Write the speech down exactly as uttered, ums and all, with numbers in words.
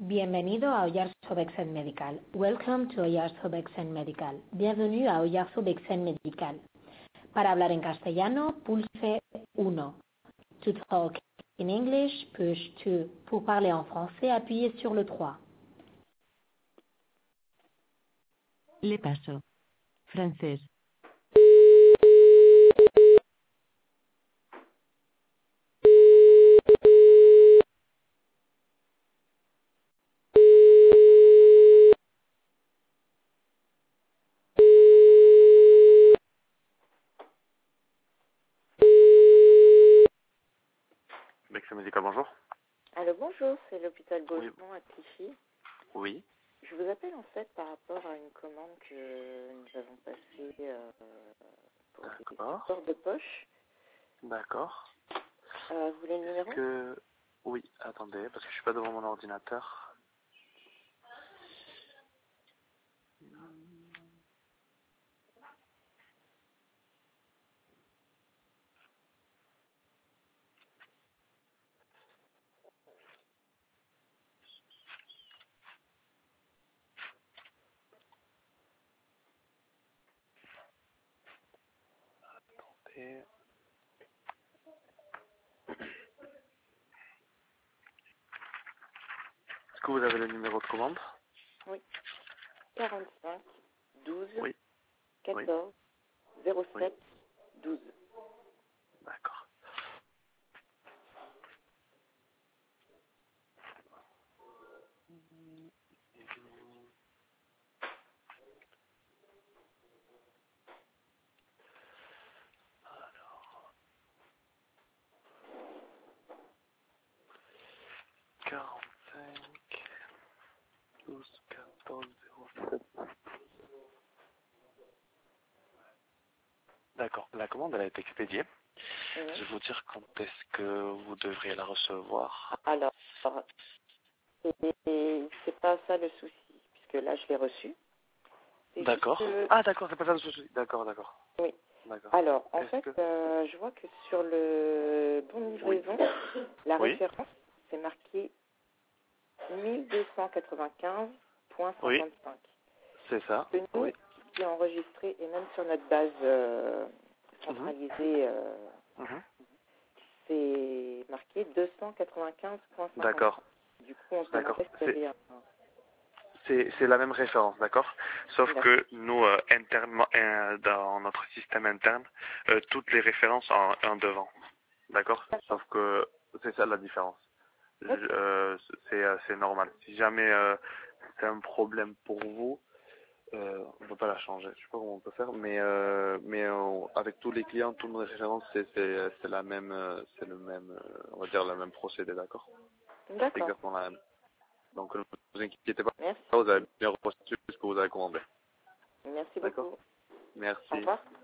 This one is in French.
Bienvenido a Oyarzo Bexen Medical. Welcome to Oyarzo Bexen Medical. Bienvenue à Oyarzo Bexen Medical. Para hablar en castellano, pulse uno. To talk in English, push two. Pour parler en français, appuyez sur le trois. Le paso. Francés. Bexen Medical, bonjour. Alors bonjour, c'est l'hôpital Oui. Beaumont à Clichy. Oui, Je vous appelle en fait par rapport à une commande que nous avons passée euh, pour des d'accord. supports de poche. D'accord. Euh, vous voulez le numéro? Que... Oui, attendez, parce que je suis pas devant mon ordinateur. Attendez. Est-ce que vous avez le numéro de commande? Oui. quarante-cinq douze Oui. quatorze zéro sept douze. D'accord. quarante-cinq douze quatorze zéro sept. D'accord, la commande elle a été expédiée. Oui. Je vais vous dire quand est-ce que vous devriez la recevoir. Alors, et c'est pas ça le souci, puisque là je l'ai reçu. C'est D'accord. juste que- Ah d'accord, c'est pas ça le souci. D'accord, d'accord. Oui. D'accord. Alors, en Est-ce fait, que... euh, je vois que sur le bon de livraison, la Oui. référence, c'est marqué mille deux cent quatre-vingt-quinze virgule Oui. cinquante-cinq. C'est ça. Que nous, Oui. qui est enregistré, et même sur notre base euh, Mhm. centralisée, euh, Mhm. c'est marqué deux cent quatre-vingt-quinze virgule cinquante-cinq. D'accord. Du coup, on se D'accord. demandait s'il y avait un... C'est c'est la même référence, d'accord? Sauf D'accord. que nous, euh, internement, euh, dans notre système interne, euh, toutes les références en un devant, d'accord? Sauf que c'est ça la différence. Je- Ok. euh, c'est euh, c'est normal. Si jamais euh, c'est un problème pour vous, euh, on peut pas la changer. Je sais pas comment on peut faire, mais euh, mais euh, avec tous les clients, toutes les références, c'est c'est c'est la même, euh, c'est le même, euh, on va dire le même procédé, d'accord? C'est D'accord. exactement la même. Donc ne vous inquiétez pas, Merci. vous avez bien reçu ce que vous avez commandé. Merci D'accord? beaucoup. Au Merci. revoir.